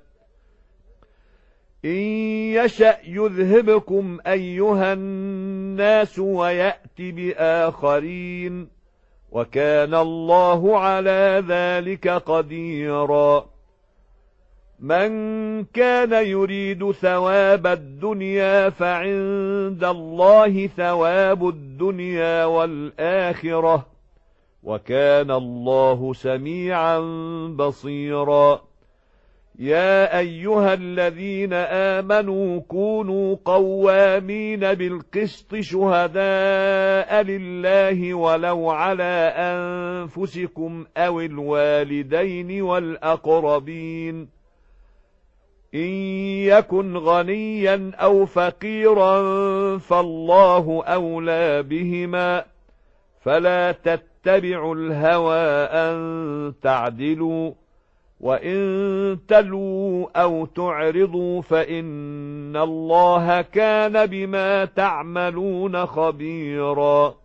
إن يشأ يذهبكم أيها الناس ويأت بآخرين وكان الله على ذلك قديرا من كان يريد ثواب الدنيا فعند الله ثواب الدنيا والآخرة وكان الله سميعا بصيرا يا أيها الذين آمنوا كونوا قوامين بالقسط شهداء لله ولو على أنفسكم أو الوالدين والأقربين إن يكن غنيا أو فقيرا فالله أولى بهما فلا تتبعوا الهوى أن تعدلوا وإن تلووا أو تعرضوا فإن الله كان بما تعملون خبيرا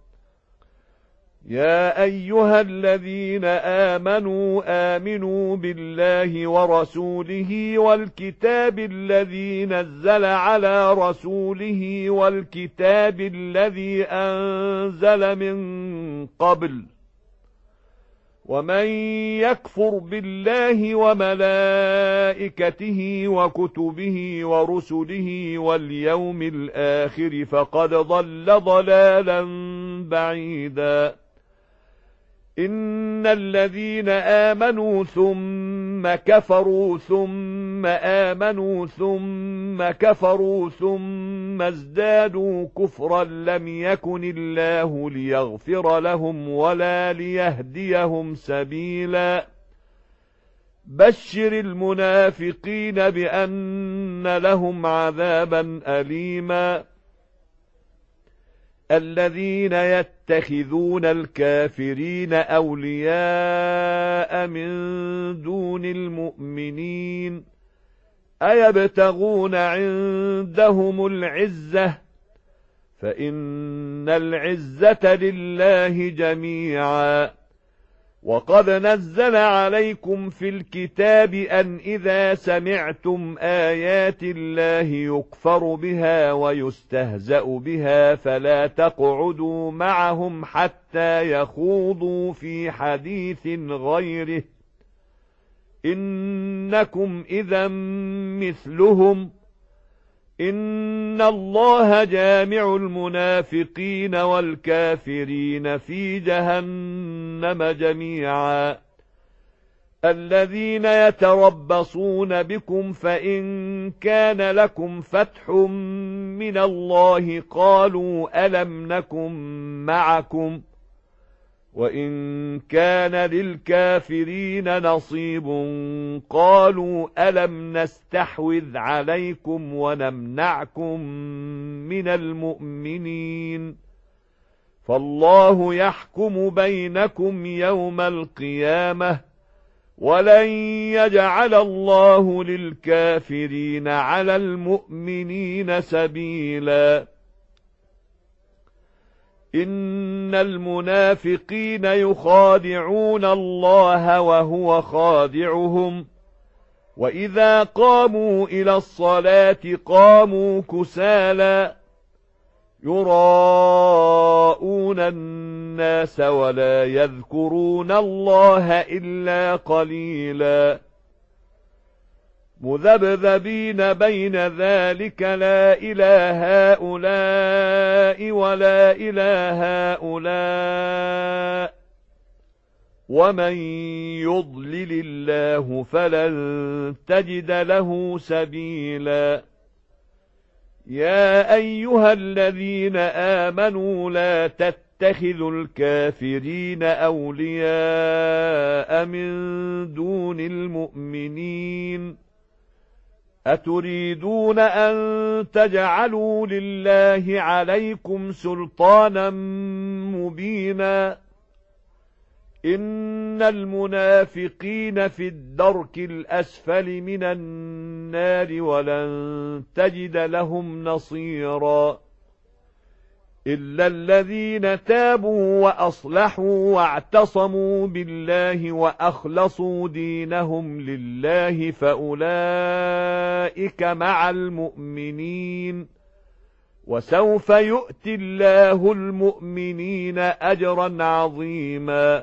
يا أيها الذين آمنوا بالله ورسوله والكتاب الذي نزل على رسوله والكتاب الذي أنزل من قبل ومن يكفر بالله وملائكته وكتبه ورسله واليوم الآخر فقد ضل ضلالا بعيدا إن الذين آمنوا ثم كفروا ثم آمنوا ثم كفروا ثم ازدادوا كفرا لم يكن الله ليغفر لهم ولا ليهديهم سبيلا بشر المنافقين بأن لهم عذابا أليما الذين يتخذون الكافرين أولياء من دون المؤمنين أيبتغون عندهم العزة فإن العزة لله جميعا وقد نزل عليكم في الكتاب أن إذا سمعتم آيات الله يكفر بها ويستهزأ بها فلا تقعدوا معهم حتى يخوضوا في حديث غيره إنكم إذا مثلهم إن الله جامع المنافقين والكافرين في جهنم جميعا الذين يتربصون بكم فإن كان لكم فتح من الله قالوا ألم نكن معكم وإن كان للكافرين نصيب قالوا ألم نستحوذ عليكم ونمنعكم من المؤمنين فالله يحكم بينكم يوم القيامة ولن يجعل الله للكافرين على المؤمنين سبيلا إن المنافقين يخادعون الله وهو خادعهم وإذا قاموا إلى الصلاة قاموا كسالى يراءون الناس ولا يذكرون الله إلا قليلا مذبذبين بين ذلك لا إله هؤلاء ولا إله هؤلاء ومن يضلل الله فلن تجد له سبيلا يا أيها الذين آمنوا لا تتخذوا الكافرين أولياء من دون المؤمنين أتريدون أن تجعلوا لله عليكم سلطانا مبينا إن المنافقين في الدرك الأسفل من النار ولن تجد لهم نصيرا إلا الذين تابوا وأصلحوا واعتصموا بالله وأخلصوا دينهم لله فأولئك مع المؤمنين وسوف يؤتي الله المؤمنين أجرا عظيما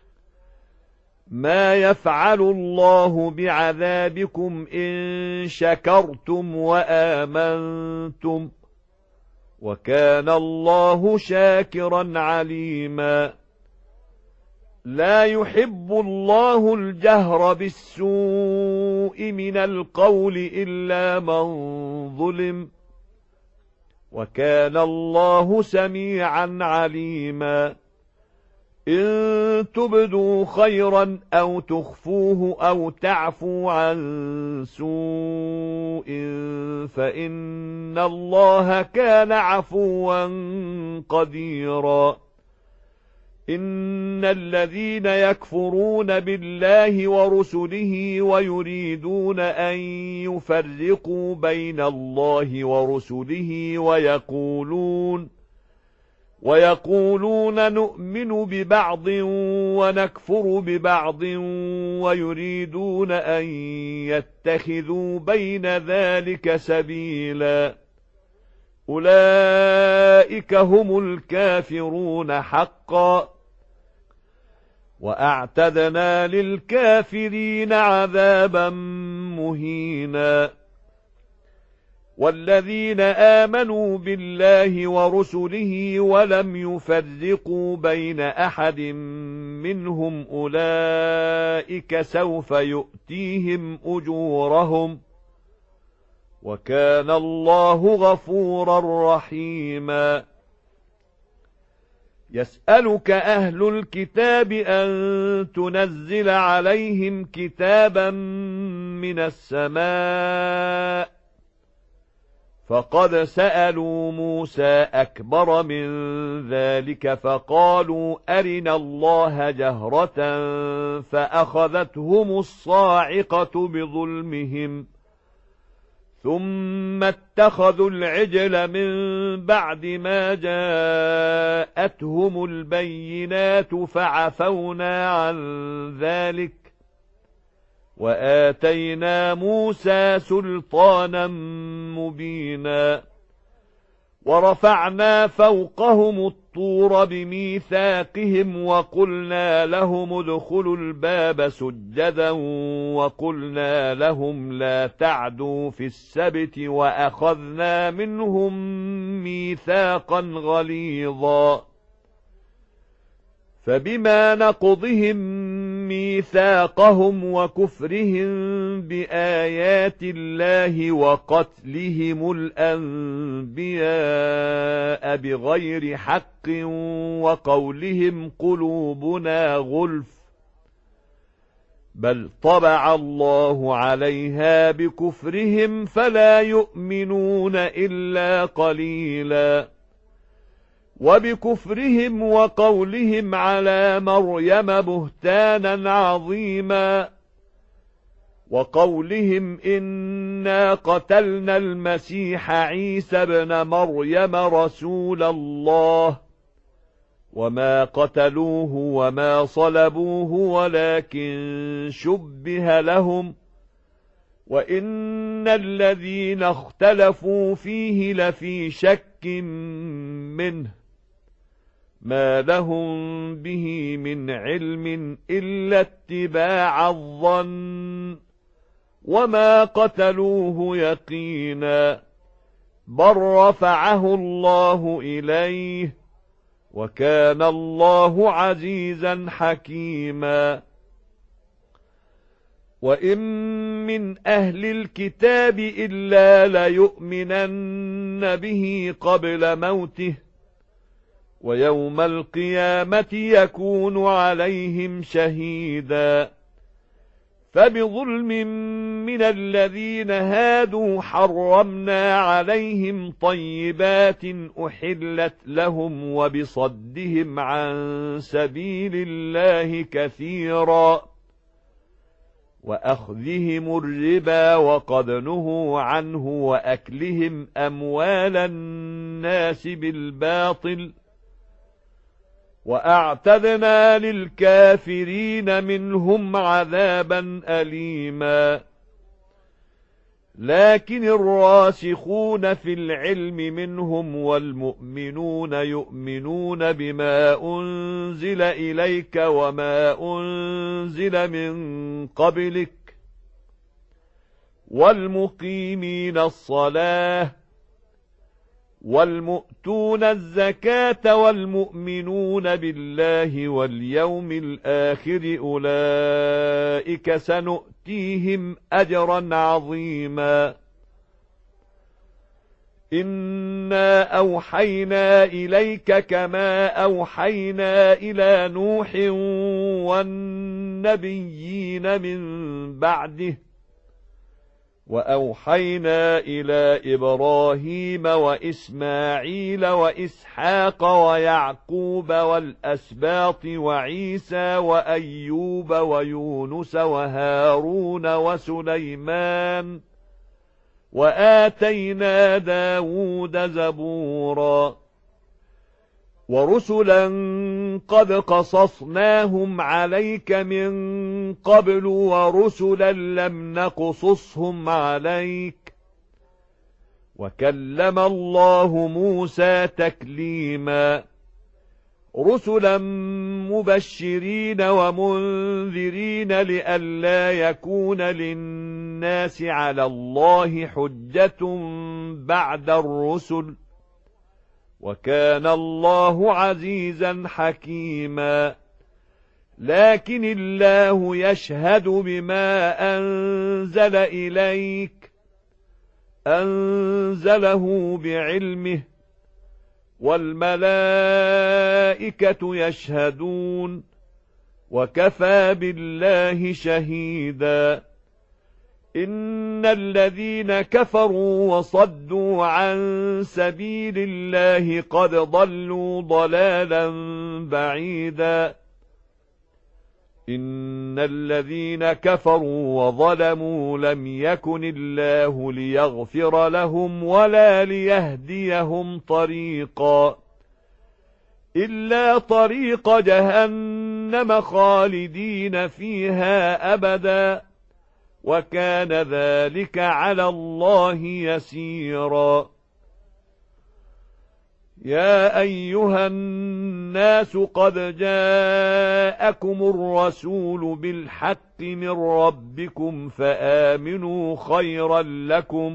ما يفعل الله بعذابكم إن شكرتم وآمنتم وكان الله شاكرا عليما لا يحب الله الجهر بالسوء من القول إلا من ظلم وكان الله سميعا عليما إن تبدوا خيرا أو تخفوه أو تعفوا عن سوء فإن الله كان عفوا قديرا إن الذين يكفرون بالله ورسله ويريدون أن يفرقوا بين الله ورسله ويقولون نؤمن ببعض ونكفر ببعض ويريدون أن يتخذوا بين ذلك سبيلا أولئك هم الكافرون حقا وأعتدنا للكافرين عذابا مهينا والذين آمنوا بالله ورسله ولم يفرقوا بين أحد منهم أولئك سوف يؤتيهم أجورهم وكان الله غفورا رحيما يسألك أهل الكتاب أن تنزل عليهم كتابا من السماء فقد سألوا موسى أكبر من ذلك فقالوا أرنا الله جهرة فأخذتهم الصاعقة بظلمهم ثم اتخذوا العجل من بعد ما جاءتهم البينات فعفونا عن ذلك وآتينا موسى سلطانا مبينا ورفعنا فوقهم الطور بميثاقهم وقلنا لهم ادخلوا الباب سجدا وقلنا لهم لا تعدوا في السبت وأخذنا منهم ميثاقا غليظا فبما نقضهم ميثاقهم وكفرهم بآيات الله وقتلهم الأنبياء بغير حق وقولهم قلوبنا غلف بل طبع الله عليها بكفرهم فلا يؤمنون إلا قليلا وبكفرهم وقولهم على مريم بهتانا عظيما وقولهم إنا قتلنا المسيح عيسى ابن مريم رسول الله وما قتلوه وما صلبوه ولكن شبه لهم وإن الذين اختلفوا فيه لفي شك منه ما لهم به من علم إلا اتباع الظن وما قتلوه يقينا بل رفعه الله إليه وكان الله عزيزا حكيما وإن من أهل الكتاب إلا ليؤمنن به قبل موته ويوم القيامة يكون عليهم شهيدا فبظلم من الذين هادوا حرمنا عليهم طيبات أحلت لهم وبصدهم عن سبيل الله كثيرا وأخذهم الربا وقد نهوا عنه وأكلهم أموال الناس بالباطل وأعتدنا للكافرين منهم عذابا أليما لكن الراسخون في العلم منهم والمؤمنون يؤمنون بما أنزل إليك وما أنزل من قبلك والمقيمين الصلاة والمؤتون الزكاة والمؤمنون بالله واليوم الآخر أولئك سنؤتيهم أجرا عظيما إنا أوحينا إليك كما أوحينا إلى نوح والنبيين من بعده وأوحينا إلى إبراهيم وإسماعيل وإسحاق ويعقوب والأسباط وعيسى وأيوب ويونس وهارون وسليمان وآتينا داود زبورا ورسلا قد قصصناهم عليك من قبل ورسلا لم نقصصهم عليك وكلم الله موسى تكليما رسلا مبشرين ومنذرين لئلا يكون للناس على الله حجة بعد الرسل وكان الله عزيزا حكيما لكن الله يشهد بما أنزل إليك أنزله بعلمه والملائكة يشهدون وكفى بالله شهيدا إن الذين كفروا وصدوا عن سبيل الله قد ضلوا ضلالا بعيدا إن الذين كفروا وظلموا لم يكن الله ليغفر لهم ولا ليهديهم طريقا إلا طريق جهنم خالدين فيها أبدا وكان ذلك على الله يسيرا يا أيها الناس قد جاءكم الرسول بالحق من ربكم فآمنوا خيرا لكم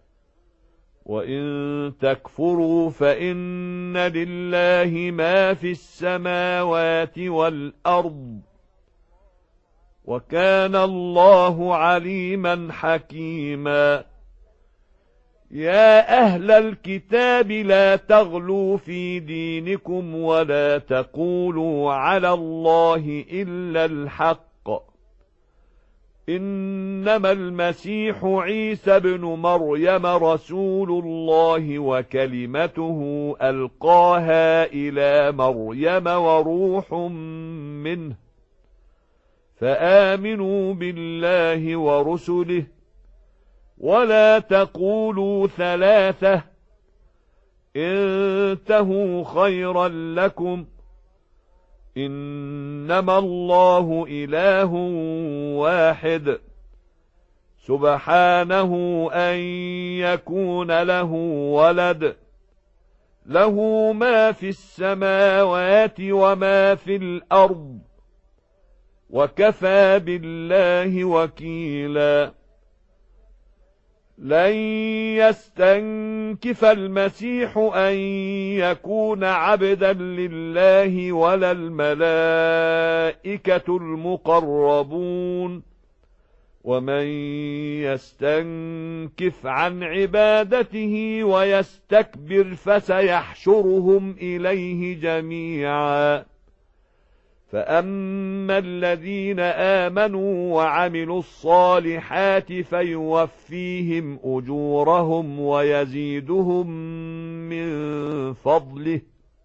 وإن تكفروا فإن لله ما في السماوات والأرض وكان الله عليما حكيما يا أهل الكتاب لا تغلوا في دينكم ولا تقولوا على الله إلا الحق إنما المسيح عيسى ابن مريم رسول الله وكلمته ألقاها إلى مريم وروح منه فآمنوا بالله ورسله، ولا تقولوا ثلاثة، انتهوا خيرا لكم، إنما الله إله واحد، سبحانه أن يكون له ولد، له ما في السماوات وما في الأرض، وكفى بالله وكيلا. لن يستنكف المسيح أن يكون عبدا لله ولا الملائكة المقربون، ومن يستنكف عن عبادته ويستكبر فسيحشرهم إليه جميعا. فأما الذين آمنوا وعملوا الصالحات فيوفيهم أجورهم ويزيدهم من فضله،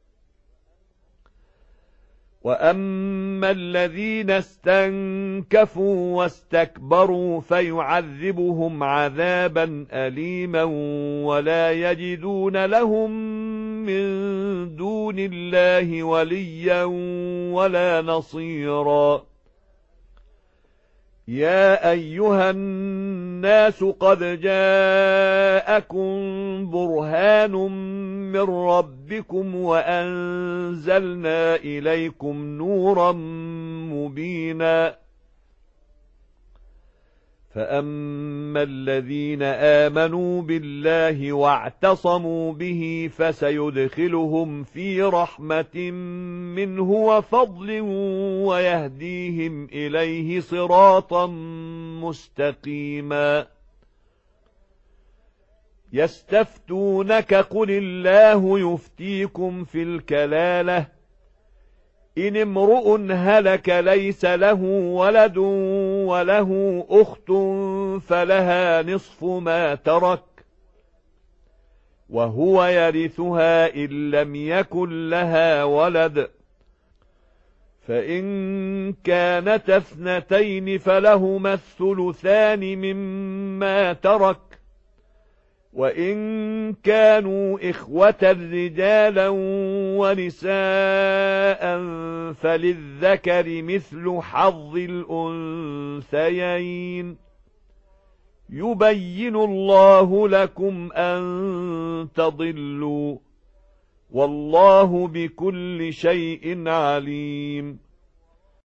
وأما الذين استنكفوا واستكبروا فيعذبهم عذابا أليما ولا يجدون لهم من دون الله وليا ولا نصيرا. يا أيها الناس قد جاءكم برهان من ربكم وأنزلنا إليكم نورا مبينا. فأما الذين آمنوا بالله واعتصموا به فسيدخلهم في رحمة منه وفضل ويهديهم إليه صراطا مستقيما. يستفتونك قل الله يفتيكم في الكلالة، إن امرؤ هلك ليس له ولد وله أخت فلها نصف ما ترك وهو يرثها إن لم يكن لها ولد، فإن كانت اثنتين فلهما الثلثان مما ترك، وإن كانوا إخوة رجالا ونساء فللذكر مثل حظ الأنثيين. يبين الله لكم أن تضلوا، والله بكل شيء عليم.